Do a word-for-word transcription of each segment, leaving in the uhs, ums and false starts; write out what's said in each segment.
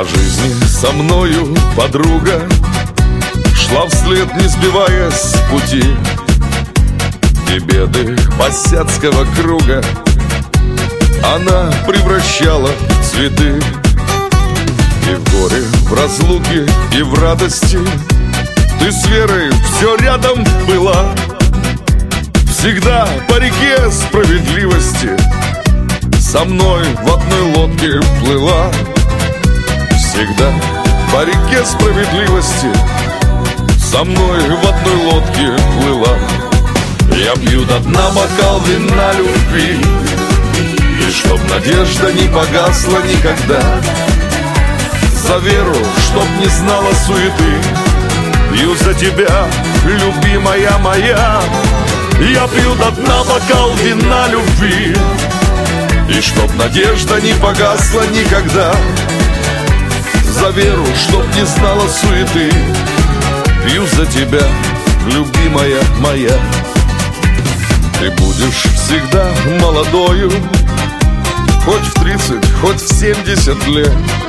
По жизни со мною подруга шла вслед, не сбиваясь с пути, и беды босяцкого круга она превращала в цветы. И в горе, в разлуке, и в радости ты с верой все рядом была. Всегда по реке справедливости со мной в одной лодке плыла. Всегда по реке справедливости со мной в одной лодке плыла. Я пью до дна бокал вина любви, и чтоб надежда не погасла никогда, за веру, чтоб не знала суеты, пью за тебя, любимая моя. Я пью до дна бокал вина любви, и чтоб надежда не погасла никогда, за веру, чтоб не знала суеты, пью за тебя, любимая моя. Ты будешь всегда молодою, хоть в тридцать, хоть в семьдесят лет,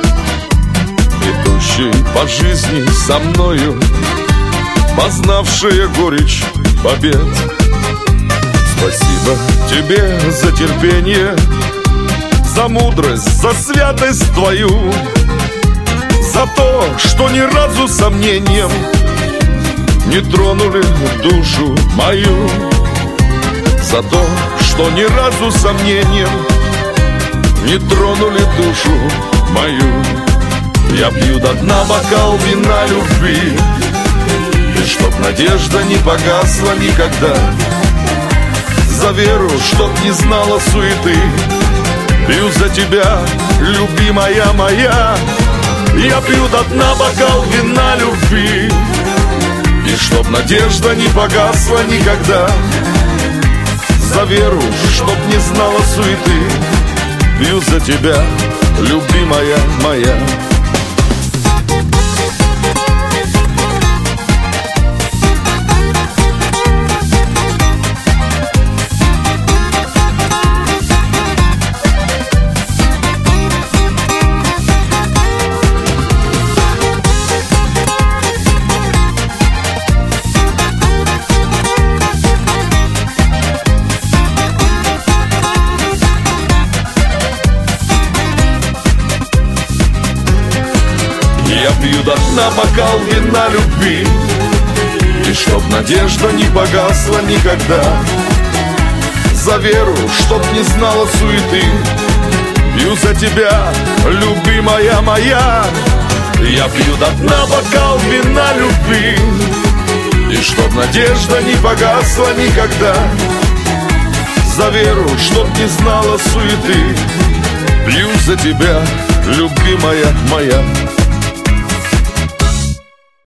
идущей по жизни со мною, познавшая горечь побед. Спасибо тебе за терпение, за мудрость, за святость твою, за то, что ни разу сомнением не тронули душу мою, за то, что ни разу сомнением не тронули душу мою. Я пью до дна бокал вина любви, и чтоб надежда не погасла никогда, за веру, чтоб не знала суеты, пью за тебя, любимая моя. Я пью до дна бокал вина любви, и чтоб надежда не погасла никогда, за веру, чтоб не знала суеты, пью за тебя, любимая моя. Я пью до дна бокал вина любви, и чтоб надежда не погасла никогда, за веру, чтоб не знала суеты, пью за тебя, любимая моя. Я пью до дна бокал вина любви, и чтоб надежда не погасла никогда, за веру, чтоб не знала суеты, пью за тебя, любимая моя.